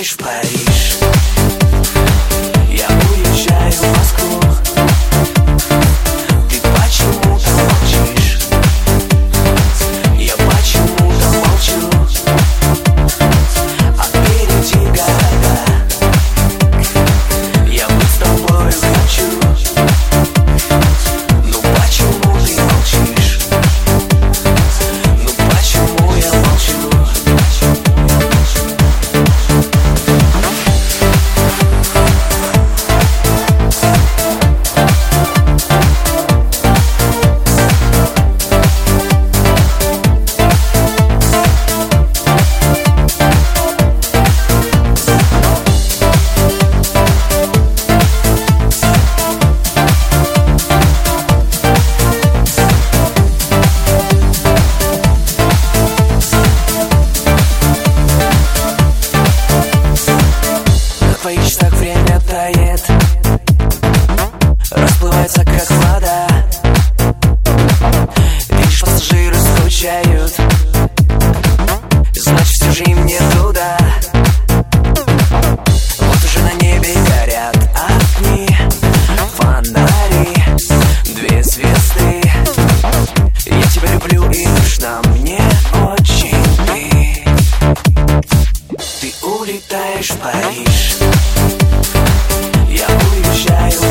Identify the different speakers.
Speaker 1: улетаешь в Париж, я уезжаю в Москву. Ты почему-то молчишь, я почему-то молчу. А впереди города, я быть с тобой хочу. Ну почему ты молчишь? Ну почему я молчу? На твоих часах время тает, расплывается как вода. Видишь, пассажиры скучают, значит все же им не туда. Вот уже на небе горят огни, фонари, две звезды. Я тебя люблю и нужна мне очень ты. Ты улетаешь в Париж, я уезжаю